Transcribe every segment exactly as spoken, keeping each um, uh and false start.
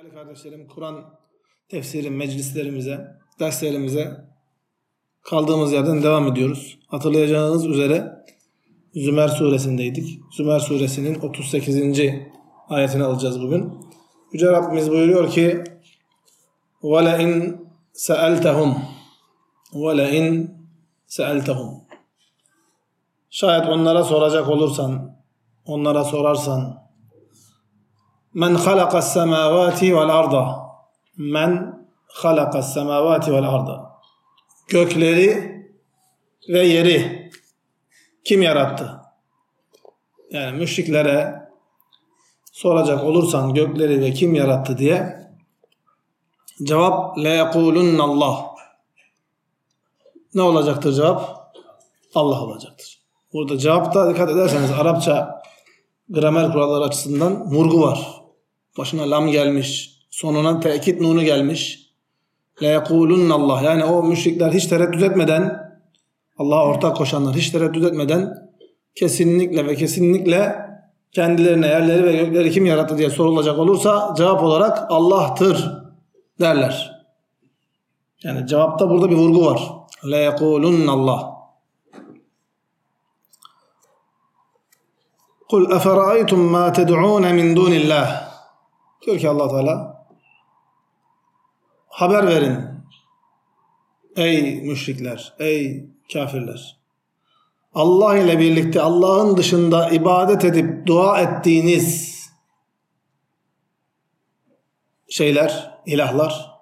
Değerli kardeşlerim, Kur'an tefsiri meclislerimize, derslerimize kaldığımız yerden devam ediyoruz. Hatırlayacağınız üzere Zümer suresindeydik. Zümer suresinin otuz sekizinci ayetini alacağız bugün. Yüce Rabbimiz buyuruyor ki وَلَاِنْ سَأَلْتَهُمْ وَلَاِنْ سَأَلْتَهُمْ Şayet onlara soracak olursan, onlara sorarsan Men halakas semavati vel arda. Men halakas semavati vel arda. Gökleri ve yeri kim yarattı? Yani müşriklere soracak olursan gökleri ve kim yarattı diye cevap le yekulunallah. Ne olacaktır cevap? Allah olacaktır. Burada cevapta dikkat ederseniz Arapça gramer kuralları açısından vurgu var. Başına lam gelmiş, sonuna tekit nunu gelmiş. Le yekulunallah. Yani o müşrikler hiç tereddüt etmeden, Allah'a ortak koşanlar hiç tereddüt etmeden kesinlikle ve kesinlikle kendilerine yerleri ve gökleri kim yarattı diye sorulacak olursa cevap olarak Allah'tır derler. Yani cevapta burada bir vurgu var. Le yekulunallah. Kul efera'aytum ma ted'un min dunillah. Diyor ki Allah Teala, haber verin ey müşrikler, ey kafirler. Allah ile birlikte Allah'ın dışında ibadet edip dua ettiğiniz şeyler, ilahlar.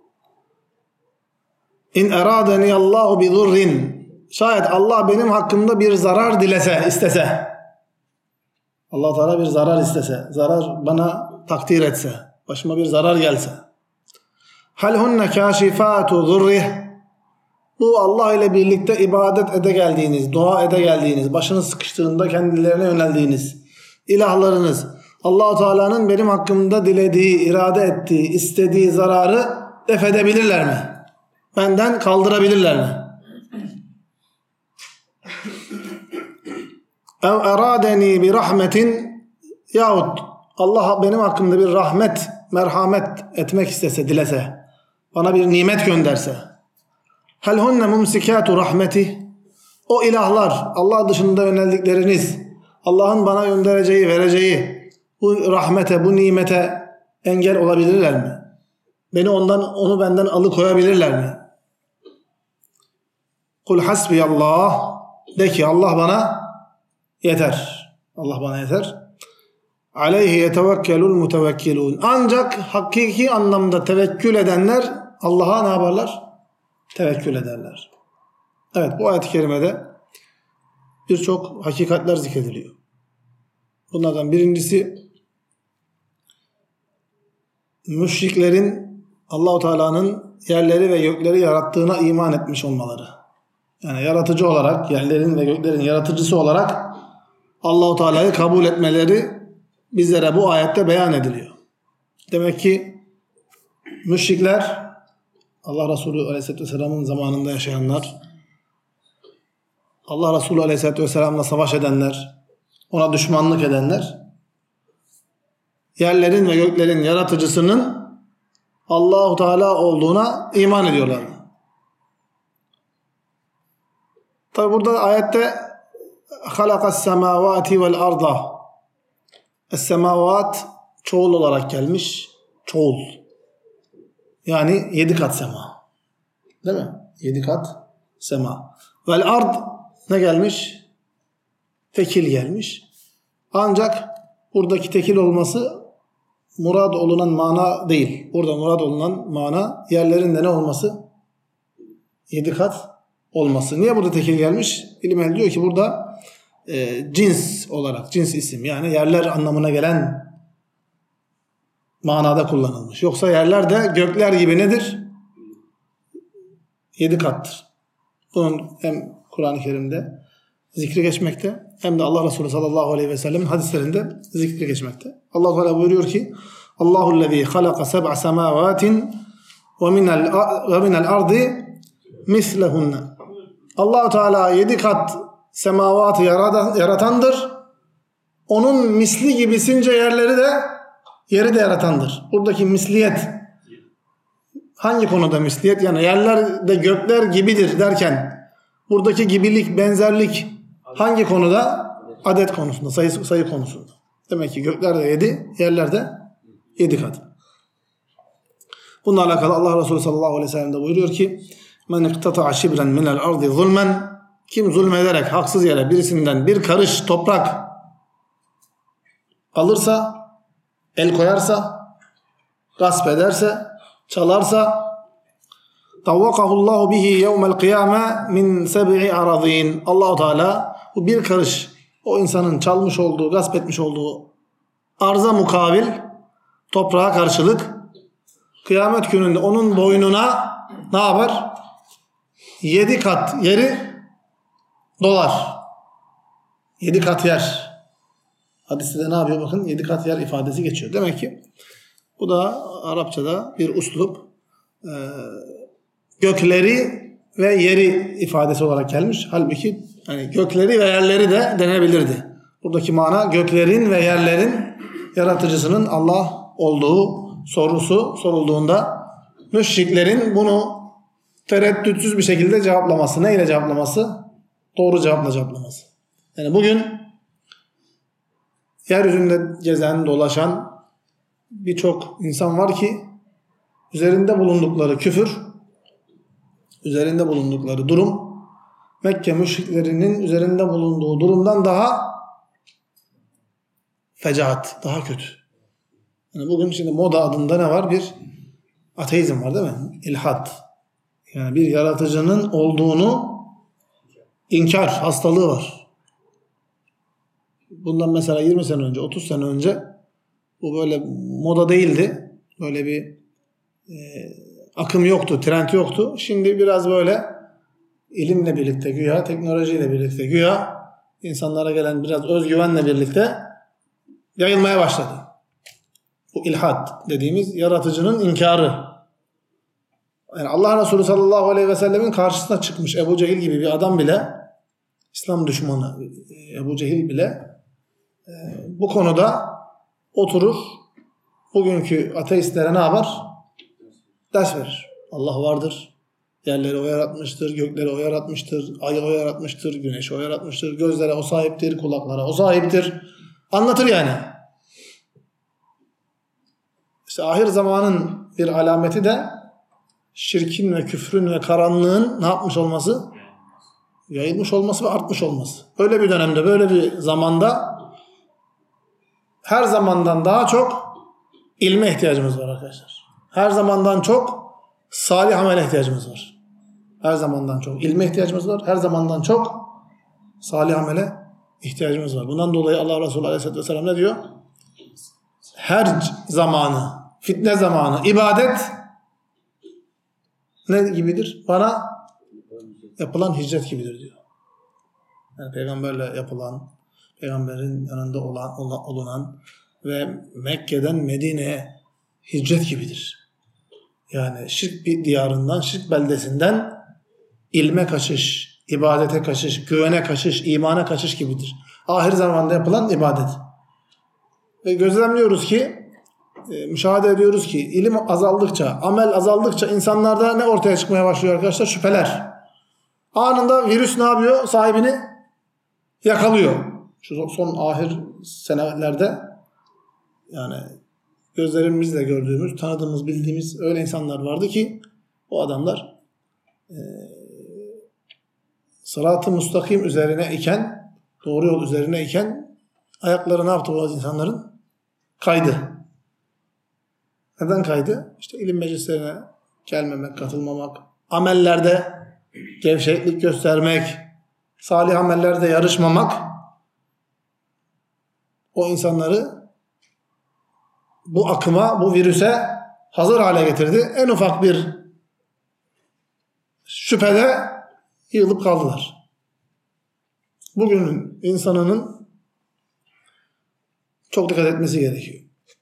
İn eradeni Allahu bi zurrin. Şayet Allah benim hakkımda bir zarar dilese, istese. Allah Teala bir zarar istese, zarar bana takdir etse, başıma bir zarar gelse. Hal hunne kâşifâtu zurrih. Bu Allah ile birlikte ibadet ede geldiğiniz, dua ede geldiğiniz, başınız sıkıştığında kendilerine yöneldiğiniz ilahlarınız, Allah Teala'nın benim hakkımda dilediği, irade ettiği, istediği zararı def edebilirler mi? Benden kaldırabilirler mi? Ev eradeni bi rahmetin yahut Allah benim hakkımda bir rahmet, merhamet etmek istese, dilese, bana bir nimet gönderse. Hel hunne mumsikatu rahmeti. O ilahlar, Allah dışında yöneldikleriniz, Allah'ın bana göndereceği, vereceği bu rahmete, bu nimete engel olabilirler mi? Beni ondan, onu benden alıkoyabilirler mi? Kul hasbiyallah. De ki Allah bana yeter. Allah bana yeter. Aleyhi yetevekkelul mutevekkilun. Ancak hakiki anlamda tevekkül edenler Allah'a ne yaparlar? Tevekkül ederler. Evet, bu ayet-i kerimede birçok hakikatler zikrediliyor. Bunlardan birincisi müşriklerin Allah-u Teala'nın yerleri ve gökleri yarattığına iman etmiş olmaları. Yani yaratıcı olarak, yerlerin ve göklerin yaratıcısı olarak Allah-u Teala'yı kabul etmeleri bizlere bu ayette beyan ediliyor. Demek ki müşrikler, Allah Resulü Aleyhisselatü Vesselam'ın zamanında yaşayanlar, Allah Resulü Aleyhisselatü Vesselam'la savaş edenler, ona düşmanlık edenler, yerlerin ve göklerin yaratıcısının Allah-u Teala olduğuna iman ediyorlar. Tabi burada ayette halakas semavati vel arda. Es-semavat çoğul olarak gelmiş. Çoğul. Yani yedi kat sema. Değil mi? Yedi kat sema. Vel ard ne gelmiş? Tekil gelmiş. Ancak buradaki tekil olması murad olunan mana değil. Burada murad olunan mana yerlerin de ne olması? Yedi kat olması. Niye burada tekil gelmiş? İlim ehli diyor ki burada e, cins olarak, cins isim yani yerler anlamına gelen manada kullanılmış. Yoksa yerler de gökler gibi nedir? Yedi kattır. Bunun hem Kur'an-ı Kerim'de zikri geçmekte hem de Allah Resulü sallallahu aleyhi ve sellem'in hadislerinde zikri geçmekte. Allah Teala buyuruyor ki Allahu'llezî halaka seb'a semâvâtin ve minel ardi mislehunne. Allah Teala yedi kat semavatı yaratandır. Onun misli gibisince yerleri de yeri de yaratandır. Buradaki misliyet hangi konuda misliyet? Yani yerler de gökler gibidir derken buradaki gibilik, benzerlik hangi konuda? Adet konusunda, sayı, sayı konusunda. Demek ki gökler de yedi, yerler de yedi kat. Bununla alakalı Allah Resulü sallallahu aleyhi ve sellem de buyuruyor ki men iktata'a şibren minel ardi zulmen, kim zulmederek haksız yere birisinden bir karış toprak alırsa, el koyarsa, gasp ederse, çalarsa tavvakahullahu bihi yevmel kıyame min seb'i aradin. Allah-u Teala bu bir karış o insanın çalmış olduğu, gasp etmiş olduğu arza mukabil toprağa karşılık kıyamet gününde onun boynuna ne yapar? Yedi kat yeri dolar. Yedi kat yer. Hadiste de ne yapıyor? Bakın yedi kat yer ifadesi geçiyor. Demek ki bu da Arapçada bir uslup. Ee, gökleri ve yeri ifadesi olarak gelmiş. Halbuki hani gökleri ve yerleri de denebilirdi. Buradaki mana göklerin ve yerlerin yaratıcısının Allah olduğu sorusu sorulduğunda müşriklerin bunu tereddütsüz bir şekilde cevaplaması. Neyle cevaplaması? Doğru cevapla cevaplaması. Yani bugün yeryüzünde gezen, dolaşan birçok insan var ki üzerinde bulundukları küfür, üzerinde bulundukları durum Mekke müşriklerinin üzerinde bulunduğu durumdan daha fecaat, daha kötü. Yani bugün şimdi moda adında ne var? Bir ateizm var değil mi? İlhat. Yani bir yaratıcının olduğunu inkar hastalığı var. Bundan mesela yirmi sene önce, otuz sene önce bu böyle moda değildi. Böyle bir e, akım yoktu, trend yoktu. Şimdi biraz böyle ilimle birlikte güya, teknolojiyle birlikte güya insanlara gelen biraz özgüvenle birlikte yayılmaya başladı. Bu ilhat dediğimiz yaratıcının inkarı. Yani Allah Resulü sallallahu aleyhi ve sellemin karşısına çıkmış Ebu Cehil gibi bir adam bile, İslam düşmanı Ebu Cehil bile e, bu konuda oturur, bugünkü ateistlere ne yapar? Ders verir. Allah vardır. Yerleri o yaratmıştır, gökleri o yaratmıştır, ayı o yaratmıştır, güneşi o yaratmıştır, gözlere o sahiptir, kulaklara o sahiptir. Anlatır yani. İşte ahir zamanın bir alameti de şirkin ve küfrün ve karanlığın ne yapmış olması? Yayılmış olması ve artmış olması. Böyle bir dönemde, böyle bir zamanda her zamandan daha çok ilme ihtiyacımız var arkadaşlar. Her zamandan çok salih amele ihtiyacımız var. Her zamandan çok ilme ihtiyacımız var. Her zamandan çok salih amele ihtiyacımız var. Bundan dolayı Allah Resulü Aleyhisselatü Vesselam ne diyor? Her zamanı, fitne zamanı, ibadet ne gibidir? Bana yapılan hicret gibidir diyor. Yani peygamberle yapılan, peygamberin yanında olan, olunan ve Mekke'den Medine'ye hicret gibidir. Yani şirk bir diyarından, şirk beldesinden ilme kaçış, ibadete kaçış, güvene kaçış, imana kaçış gibidir. Ahir zamanda yapılan ibadet. Ve gözlemliyoruz ki, e, müşahede ediyoruz ki ilim azaldıkça, amel azaldıkça insanlarda ne ortaya çıkmaya başlıyor arkadaşlar? Şüpheler. Anında virüs ne yapıyor? Sahibini yakalıyor. Şu son ahir senelerde yani gözlerimizle gördüğümüz, tanıdığımız, bildiğimiz öyle insanlar vardı ki o adamlar e, sırat-ı müstakim üzerine iken, doğru yol üzerine iken ayakları ne yaptı bu insanların? Kaydı. Neden kaydı? İşte ilim meclislerine gelmemek, katılmamak, amellerde gevşeklik göstermek, salih amellerde yarışmamak o insanları bu akıma, bu virüse hazır hale getirdi. En ufak bir şüphede yığılıp kaldılar. Bugünün insanının çok dikkat etmesi gerekiyor.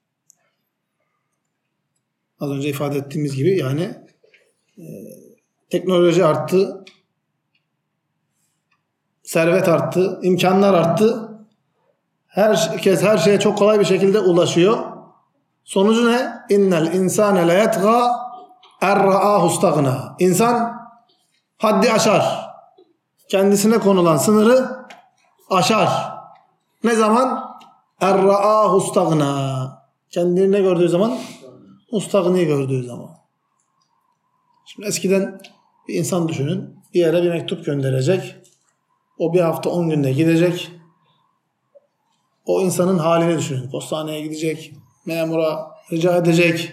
Az önce ifade ettiğimiz gibi yani e, teknoloji arttı, servet arttı, imkanlar arttı. Herkes her şeye çok kolay bir şekilde ulaşıyor. Sonucu ne? İnnel insane leyetgâ erra'âhu istagna. İnsan haddi aşar. Kendisine konulan sınırı aşar. Ne zaman? Erra'âhu istagna. Kendini ne gördüğü zaman? Ustagni gördüğü zaman. Şimdi eskiden bir insan düşünün. Bir yere bir mektup gönderecek. O bir hafta on günde gidecek. O insanın halini düşünün. Postaneye gidecek. Memura rica edecek.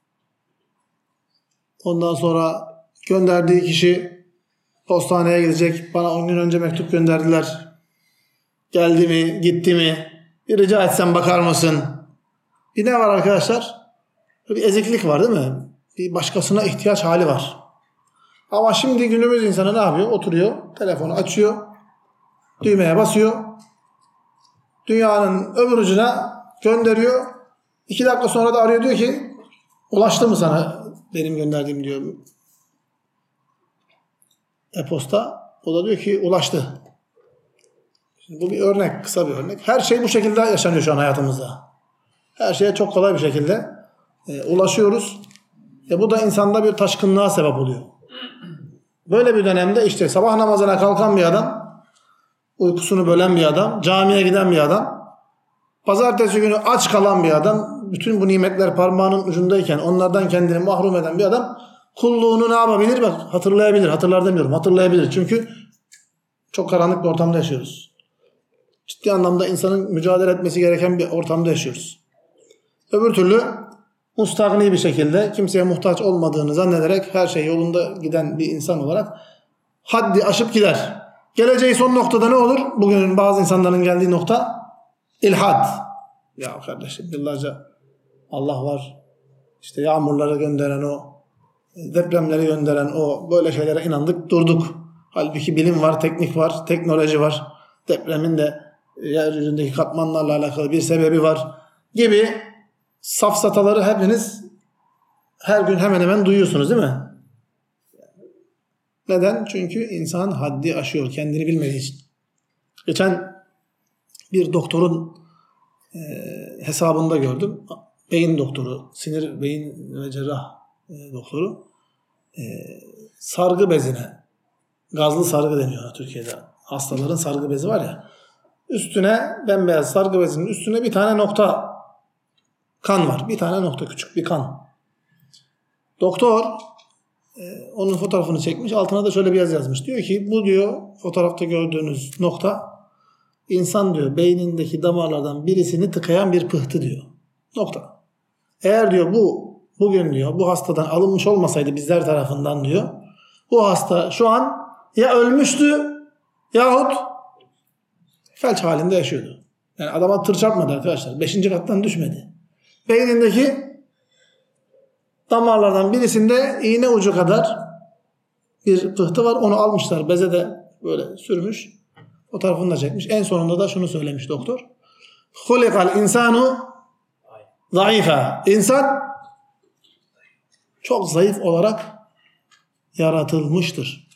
Ondan sonra gönderdiği kişi postaneye gidecek. Bana on gün önce mektup gönderdiler. Geldi mi? Gitti mi? Bir rica etsem bakar mısın? Bir ne var arkadaşlar? Bir eziklik var değil mi? Bir başkasına ihtiyaç hali var. Ama şimdi günümüz insanı ne yapıyor? Oturuyor, telefonu açıyor, düğmeye basıyor, dünyanın öbür ucuna gönderiyor. İki dakika sonra da arıyor, diyor ki ulaştı mı sana benim gönderdiğim diyor e-posta. O da diyor ki ulaştı. Şimdi bu bir örnek, kısa bir örnek. Her şey bu şekilde yaşanıyor şu an hayatımızda. Her şeye çok kolay bir şekilde e, ulaşıyoruz. E, bu da insanda bir taşkınlığa sebep oluyor. Böyle bir dönemde işte sabah namazına kalkan bir adam, uykusunu bölen bir adam, camiye giden bir adam, pazartesi günü aç kalan bir adam, bütün bu nimetler parmağının ucundayken onlardan kendini mahrum eden bir adam kulluğunu ne yapabilir? Bak hatırlayabilir, hatırlar demiyorum, hatırlayabilir. Çünkü çok karanlık bir ortamda yaşıyoruz. Ciddi anlamda insanın mücadele etmesi gereken bir ortamda yaşıyoruz. Öbür türlü mustagni bir şekilde kimseye muhtaç olmadığını zannederek her şey yolunda giden bir insan olarak haddi aşıp gider. Geleceği son noktada ne olur? Bugünün bazı insanların geldiği nokta ilhad. Ya kardeşim yıllarca Allah var. İşte yağmurları gönderen o, depremleri gönderen o, böyle şeylere inandık durduk. Halbuki bilim var, teknik var, teknoloji var. Depremin de yeryüzündeki katmanlarla alakalı bir sebebi var gibi safsataları hepiniz her gün hemen hemen duyuyorsunuz değil mi? Neden? Çünkü insan haddi aşıyor kendini bilmediği için. Geçen bir doktorun e, hesabında gördüm. Beyin doktoru, sinir, beyin ve cerrah e, doktoru e, sargı bezine, gazlı sargı deniyor Türkiye'de. Hastaların sargı bezi var ya. Üstüne bembeyaz sargı bezinin üstüne bir tane nokta kan var. Bir tane nokta, küçük bir kan. Doktor e, onun fotoğrafını çekmiş. Altına da şöyle bir yazı yazmış. Diyor ki bu diyor fotoğrafta gördüğünüz nokta insan diyor beynindeki damarlardan birisini tıkayan bir pıhtı diyor. Nokta. Eğer diyor bu bugün diyor bu hastadan alınmış olmasaydı bizler tarafından diyor bu hasta şu an ya ölmüştü yahut felç halinde yaşıyordu. Yani adama tır çarpmadı arkadaşlar. Beşinci kattan düşmedi. Beynindeki damarlardan birisinde iğne ucu kadar bir pıhtı var. Onu almışlar. Beze de böyle sürmüş. Fotoğrafını da çekmiş. En sonunda da şunu söylemiş doktor. Hulikal insanu zayıfa. İnsan çok zayıf olarak yaratılmıştır.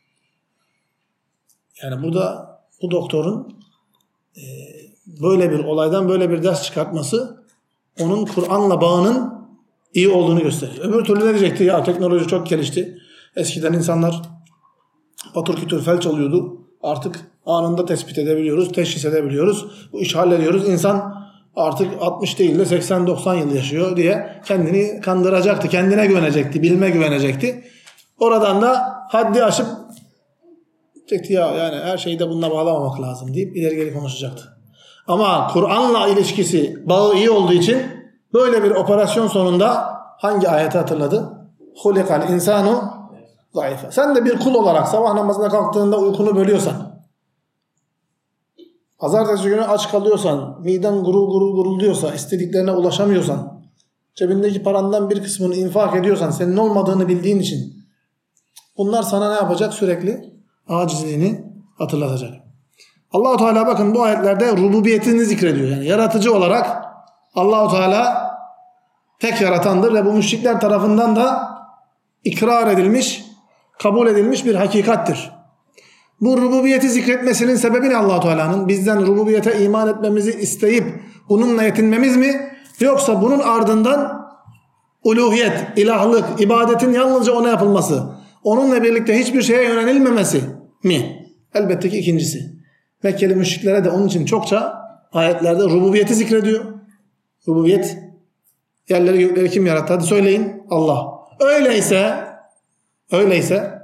Yani burada bu doktorun e, böyle bir olaydan böyle bir ders çıkartması onun Kur'an'la bağının iyi olduğunu gösteriyor. Öbür türlü ne diyecekti? Ya teknoloji çok gelişti. Eskiden insanlar patır kütür felç oluyordu. Artık anında tespit edebiliyoruz, teşhis edebiliyoruz. Bu işi hallediyoruz. İnsan artık altmış değil de seksen doksan yıl yaşıyor diye kendini kandıracaktı. Kendine güvenecekti, bilime güvenecekti. Oradan da haddi aşıp diyecekti ya yani her şeyi de bununla bağlamamak lazım deyip ileri geri konuşacaktı. Ama Kur'an'la ilişkisi, bağı iyi olduğu için böyle bir operasyon sonunda hangi ayeti hatırladı? Hulikal insanu zayıfa. Sen de bir kul olarak sabah namazına kalktığında uykunu bölüyorsan, pazartesi günü aç kalıyorsan, miden gurul gurul gurulduyorsa, istediklerine ulaşamıyorsan, cebindeki parandan bir kısmını infak ediyorsan, senin olmadığını bildiğin için bunlar sana ne yapacak? Sürekli acizliğini hatırlatacak. Allah-u Teala bakın bu ayetlerde rububiyetini zikrediyor. Yani yaratıcı olarak Allah-u Teala tek yaratandır ve bu müşrikler tarafından da ikrar edilmiş, kabul edilmiş bir hakikattir. Bu rububiyeti zikretmesinin sebebi ne Allah-u Teala'nın? Bizden rububiyete iman etmemizi isteyip bununla yetinmemiz mi? Yoksa bunun ardından uluhiyet, ilahlık, ibadetin yalnızca ona yapılması, onunla birlikte hiçbir şeye yönelilmemesi mi? Elbette ki ikincisi. Mekkeli müşriklere de onun için çokça ayetlerde rububiyeti zikrediyor. Rububiyet, yerleri gökleri kim yarattı? Hadi söyleyin. Allah. Öyleyse, öyleyse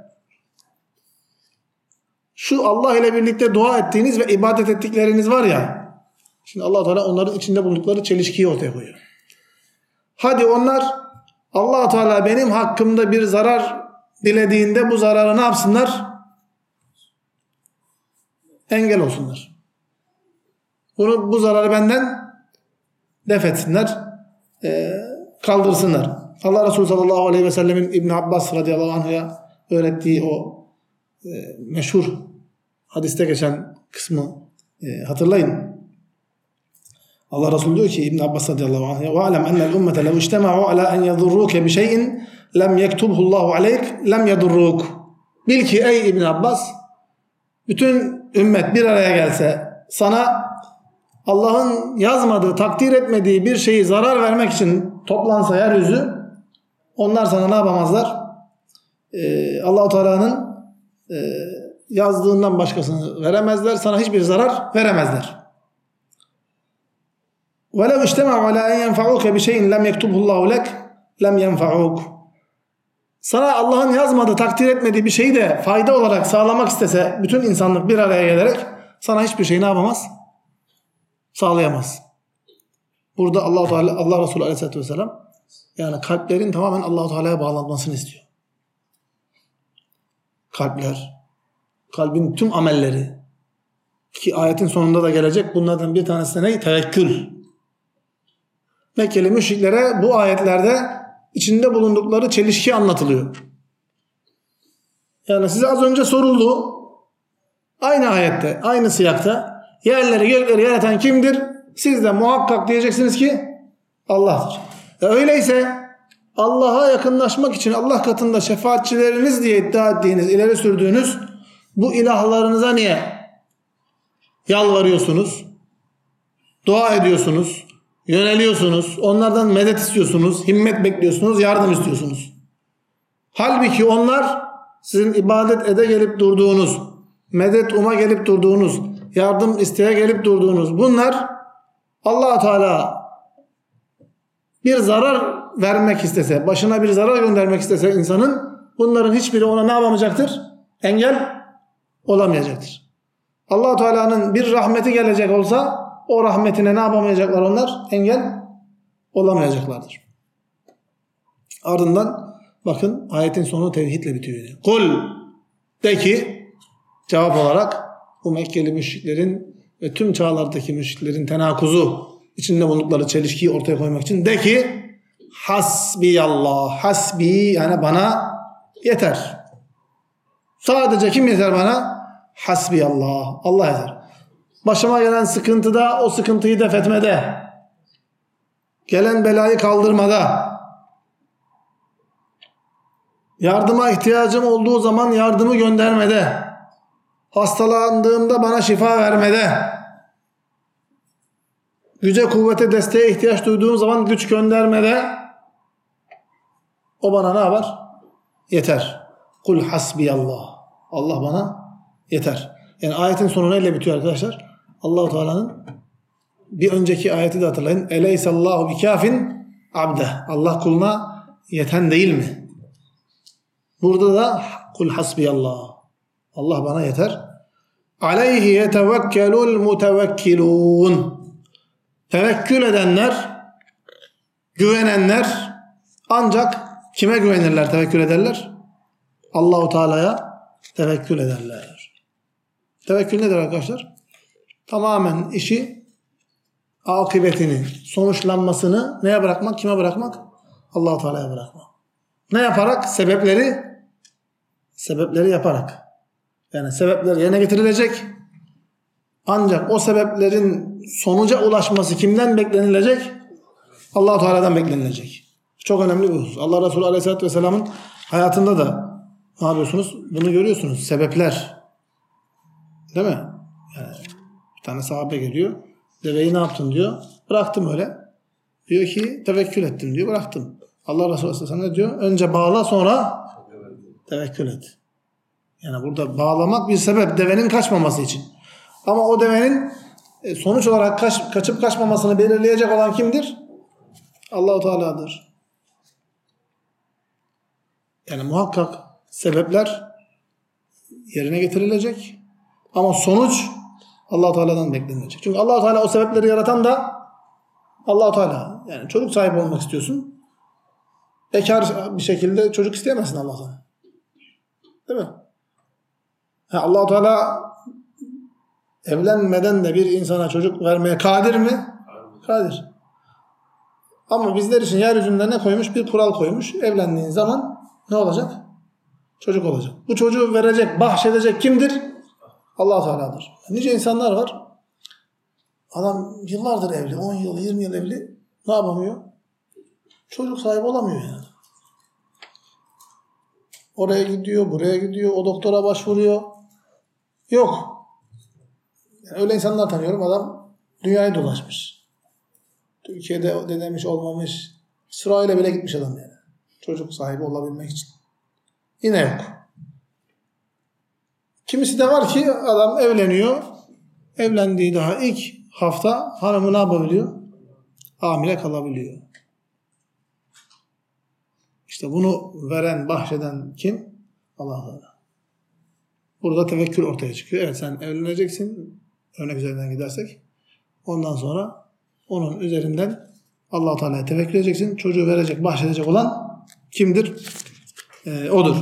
şu Allah ile birlikte dua ettiğiniz ve ibadet ettikleriniz var ya, şimdi Allah Teala onların içinde bulundukları çelişkiyi ortaya koyuyor. Hadi onlar Allah Teala benim hakkımda bir zarar dilediğinde bu zararı ne yapsınlar? Engel olsunlar. Bunu, bu zararı benden def etsinler, e, kaldırsınlar. Allah Resulü sallallahu aleyhi ve sellemin İbn Abbas radıyallahu anh'a öğrettiği o e, meşhur hadiste geçen kısmı e, hatırlayın. Allah Resulü diyor ki İbn Abbas radıyallahu anh'a وَعَلَمْ أَنَّ الْاُمَّةَ لَوْ اِجْتَمَعُوا عَلَى أَنْ يَضُرُّوكَ بِشَيْءٍ لَمْ يَكْتُبْهُ اللّٰهُ عَلَيْكَ لَمْ يَضُرُّوكَ. Bil ki ey İbn Abbas, bütün ümmet bir araya gelse sana Allah'ın yazmadığı, takdir etmediği bir şeyi zarar vermek için toplansa yeryüzü, onlar sana ne yapamazlar? Ee, Allah-u Teala'nın e, yazdığından başkasını veremezler. Sana hiçbir zarar veremezler. وَلَوْ اِجْتَمَعُوا عَلَى اَنْ يَنْفَعُوكَ بِشَيْءٍ لَمْ يَكْتُبْهُ اللّٰهُ لَكَ لَمْ يَنْفَعُوكَ. Sana Allah'ın yazmadığı, takdir etmediği bir şeyi de fayda olarak sağlamak istese bütün insanlık bir araya gelerek sana hiçbir şey ne yapamaz? Sağlayamaz. Burada Allah Teala, Allah Resulü Aleyhisselatü Vesselam yani kalplerin tamamen Allah Teala'ya bağlanmasını istiyor. Kalpler, kalbin tüm amelleri ki ayetin sonunda da gelecek. Bunlardan bir tanesi ne? Tevekkül. Mekkeli müşriklere bu ayetlerde içinde bulundukları çelişki anlatılıyor. Yani size az önce soruldu. Aynı ayette, aynı siyakta yerleri gökleri yaratan kimdir? Siz de muhakkak diyeceksiniz ki Allah'tır. E öyleyse Allah'a yakınlaşmak için Allah katında şefaatçileriniz diye iddia ettiğiniz, ileri sürdüğünüz bu ilahlarınıza niye yalvarıyorsunuz? Dua ediyorsunuz, yöneliyorsunuz, onlardan medet istiyorsunuz, himmet bekliyorsunuz, yardım istiyorsunuz. Halbuki onlar sizin ibadet ede gelip durduğunuz, medet uma gelip durduğunuz, yardım isteye gelip durduğunuz bunlar Allah Teala bir zarar vermek istese, başına bir zarar göndermek istese insanın, bunların hiçbiri ona ne yapamayacaktır? Engel olamayacaktır. Allah Teala'nın bir rahmeti gelecek olsa o rahmetine ne yapamayacaklar onlar? Engel olamayacaklardır. Ardından bakın ayetin sonu tevhidle bitiyor. Kul de ki cevap olarak bu Mekkeli müşriklerin ve tüm çağlardaki müşriklerin tenakuzu içinde bulundukları çelişkiyi ortaya koymak için de ki hasbiyallah, hasbi yani bana yeter. Sadece kim yeter bana? Hasbiyallah, Allah yeter. Başıma gelen sıkıntıda o sıkıntıyı def etmede, gelen belayı kaldırmada, yardıma ihtiyacım olduğu zaman yardımı göndermede, hastalandığımda bana şifa vermede, güce kuvvete desteğe ihtiyaç duyduğum zaman güç göndermede o bana ne yapar? Yeter. Kul hasbiyallah. Allah bana yeter. Yani ayetin sonu neyle bitiyor arkadaşlar? Allah-u Teala'nın bir önceki ayeti de hatırlayın. Eleysallahu bikafin abde. Allah kuluna yeten değil mi? Burada da kul hasbiyallah. Allah bana yeter. Aleyhi yetevekkelul mutevekkilun. Tevekkül edenler, güvenenler ancak kime güvenirler, tevekkül ederler? Allah-u Teala'ya tevekkül ederler. Tevekkül nedir arkadaşlar? Tamamen işi, akıbetini, sonuçlanmasını neye bırakmak, kime bırakmak? Allah-u Teala'ya bırakmak. Ne yaparak? Sebepleri, sebepleri yaparak. Yani sebepler yerine getirilecek. Ancak o sebeplerin sonuca ulaşması kimden beklenilecek? Allah-u Teala'dan beklenilecek. Çok önemli bir husus. Allah Resulü Aleyhisselatü Vesselam'ın hayatında da ne yapıyorsunuz? Bunu görüyorsunuz. Sebepler. Değil mi? Yani bir tane sahabe geliyor. Deveyi ne yaptın diyor. Bıraktım öyle. Diyor ki tevekkül ettim diyor, bıraktım. Allah Resulü Aleyhisselam ne diyor? Önce bağla, sonra tevekkül et. Yani burada bağlamak bir sebep, devenin kaçmaması için. Ama o devenin sonuç olarak kaç, kaçıp kaçmamasını belirleyecek olan kimdir? Allah-u Teala'dır. Yani muhakkak sebepler yerine getirilecek. Ama sonuç Allah-u Teala'dan beklenilecek. Çünkü Allah-u Teala o sebepleri yaratan da Allah-u Teala. Yani çocuk sahibi olmak istiyorsun. Bekar bir şekilde çocuk isteyemezsin Allah'tan. Değil mi? Ha, Allah-u Teala evlenmeden de bir insana çocuk vermeye kadir mi? Kadir. Ama bizler için yeryüzünde ne koymuş? Bir kural koymuş. Evlendiğin zaman ne olacak? Çocuk olacak. Bu çocuğu verecek, bahşedecek kimdir? Allah-u Teala'dır. Nice insanlar var. Adam yıllardır evli, on yıl, yirmi yıl evli. Ne yapamıyor? Çocuk sahibi olamıyor yani. Oraya gidiyor, buraya gidiyor, o doktora başvuruyor. Yok. Yani öyle insanlar tanıyorum. Adam dünyayı dolaşmış. Türkiye'de denemiş, olmamış. İsrail'e bile gitmiş adam yani. Çocuk sahibi olabilmek için. Yine yok. Kimisi de var ki adam evleniyor. Evlendiği daha ilk hafta hanımı ne yapabiliyor? Hamile kalabiliyor. İşte bunu veren, bahşeden kim? Allah Allah. Burada tevekkül ortaya çıkıyor. Evet, sen evleneceksin. Örnek üzerinden gidersek. Ondan sonra onun üzerinden Allah-u Teala'ya tevekkül edeceksin. Çocuğu verecek, bahşedecek olan kimdir? Ee, odur.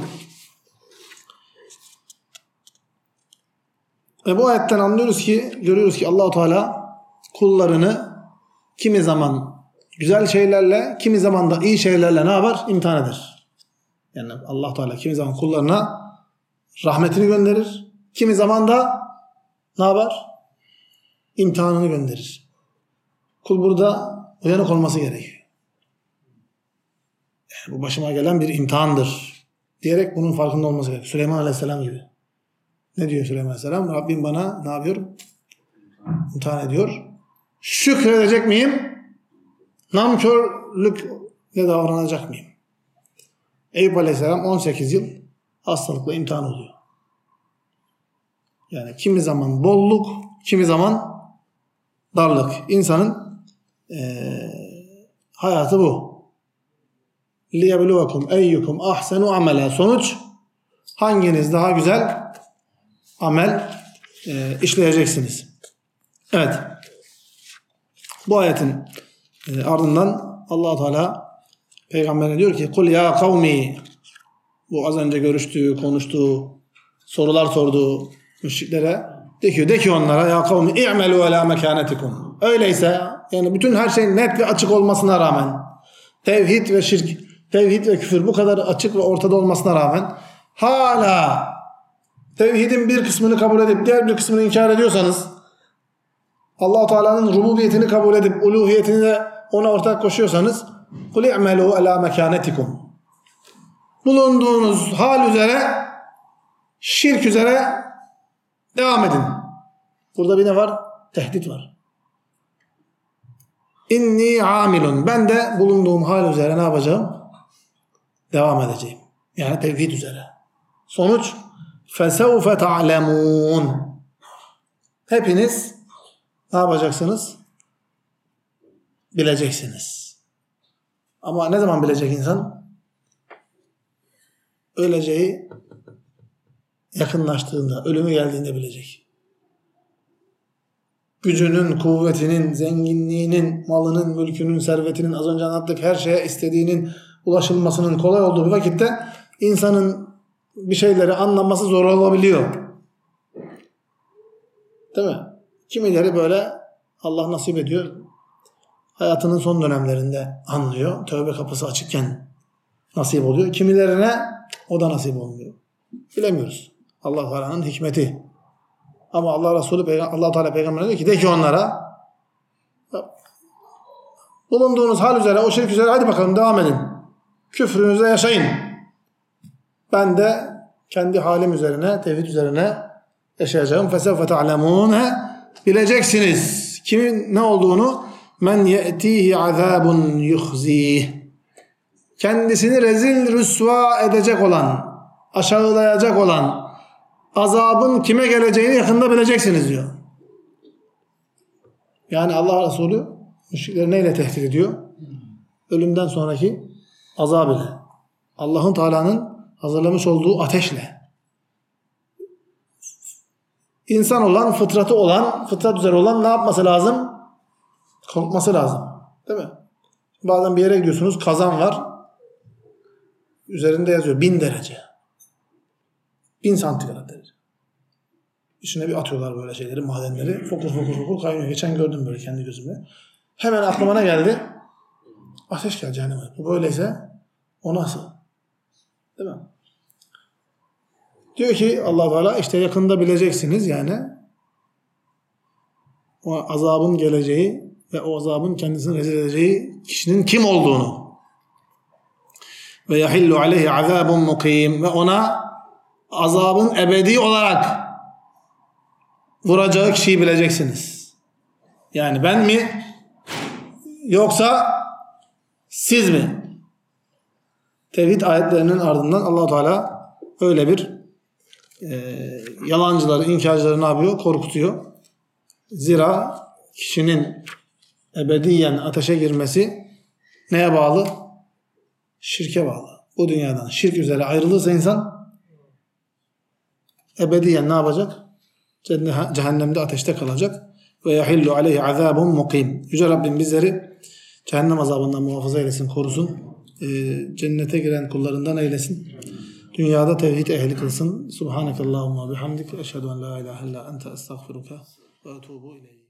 Ve bu ayetten anlıyoruz ki, görüyoruz ki Allah-u Teala kullarını kimi zaman güzel şeylerle, kimi zaman da iyi şeylerle ne yapar? İmtihan eder. Yani Allah-u Teala kimi zaman kullarına rahmetini gönderir. Kimi zaman da ne yapar? İmtihanını gönderir. Kul burada uyanık olması gerekiyor. Yani bu başıma gelen bir imtihandır diyerek bunun farkında olması gerekiyor. Süleyman Aleyhisselam gibi. Ne diyor Süleyman Aleyhisselam? Rabbim bana ne yapıyor? İmtihan ediyor. Şükredecek miyim? Nankörlükle davranacak mıyım? Eyüp Aleyhisselam on sekiz yıl hastalıkla imtihan oluyor. Yani kimi zaman bolluk, kimi zaman darlık. İnsanın ee, hayatı bu. لِيَبْلُوَكُمْ اَيُّكُمْ اَحْسَنُ عَمَلًا. Sonuç, hanginiz daha güzel amel e, işleyeceksiniz. Evet. Bu ayetin e, ardından Allah-u Teala Peygamberine diyor ki kul ya kavmi, bu az önce görüştüğü, konuştuğu, sorular sorduğu müşriklere de ki, de ki onlara ya kavmi i'melu ala mekanetikum. Öyleyse yani bütün her şeyin net ve açık olmasına rağmen, tevhid ve şirk, tevhid ve küfür bu kadar açık ve ortada olmasına rağmen hala tevhidin bir kısmını kabul edip diğer bir kısmını inkar ediyorsanız, Allah-u Teala'nın rububiyetini kabul edip uluhiyetini de ona ortak koşuyorsanız kul i'melu ala mekanetikum. Bulunduğunuz hal üzere, şirk üzere devam edin. Burada bir ne var? Tehdit var. İnni amilun. Ben de bulunduğum hal üzere ne yapacağım? Devam edeceğim. Yani tevhid üzere. Sonuç فَسَوْفَ تَعْلَمُونَ. Hepiniz ne yapacaksınız? Bileceksiniz. Ama ne zaman bilecek insan? Öleceği yakınlaştığında, ölümü geldiğinde bilecek. Gücünün, kuvvetinin, zenginliğinin, malının, mülkünün, servetinin, az önce anlattık her şeye istediğinin ulaşılmasının kolay olduğu bir vakitte insanın bir şeyleri anlaması zor olabiliyor. Değil mi? Kimileri böyle Allah nasip ediyor. Hayatının son dönemlerinde anlıyor. Tövbe kapısı açıkken nasip oluyor. Kimilerine o da nasip olmuyor. Bilemiyoruz. Allah Teala'nın hikmeti. Ama Allah Resulü, Allah Teala Peygamber'e diyor ki de ki onlara bulunduğunuz hal üzere, o şirk üzere hadi bakalım devam edin. Küfrünüzde yaşayın. Ben de kendi halim üzerine, tevhid üzerine yaşayacağım. فَسَوْفَ تَعْلَمُونَ. Bileceksiniz kimin ne olduğunu, men ye'tihi azabun yuhzih. Kendisini rezil rüsva edecek olan, aşağılayacak olan azabın kime geleceğini yakında bileceksiniz diyor. Yani Allah Resulü müşrikleri neyle tehdit ediyor? Ölümden sonraki azab ile. Allah'ın Teala'nın hazırlamış olduğu ateşle. İnsan olan, fıtratı olan, fıtrat üzere olan ne yapması lazım? Korkması lazım. Değil mi? Bazen bir yere gidiyorsunuz, kazan var. Üzerinde yazıyor bin derece. Bin santigrat derece. İçine bir atıyorlar böyle şeyleri, madenleri. Fokur fokur fokur kaynıyor. Geçen gördüm böyle kendi gözümle. Hemen aklıma ne geldi? Ateş geldi cehenneme. Bu böyleyse o nasıl? Değil mi? Diyor ki Allah Teala işte yakında bileceksiniz yani o azabın geleceği ve o azabın kendisini rezil edeceği kişinin kim olduğunu. Ve yahillu aleyhi azabun mukim ve ona azabın ebedi olarak vuracağı kişiyi bileceksiniz. Yani ben mi yoksa siz mi? Tevhid ayetlerinin ardından Allah Teala öyle bir e, yalancıları, inkarcıları ne yapıyor? Korkutuyor. Zira kişinin ebediyen ateşe girmesi neye bağlı? Şirke bağlı. Bu dünyadan şirk üzere ayrılırsa insan ebediyen ne yapacak? Cehennemde ateşte kalacak. Ve yahillu aleyhi azabun mukim. Yüce Rabbim bizleri cehennem azabından muhafaza eylesin, korusun. E, cennete giren kullarından eylesin. Dünyada tevhid ehli kılsın. Subhanakallahumma bihamdik. Eşhedü en la ilahe illa ente estağfiruka ve etûbü ileyk.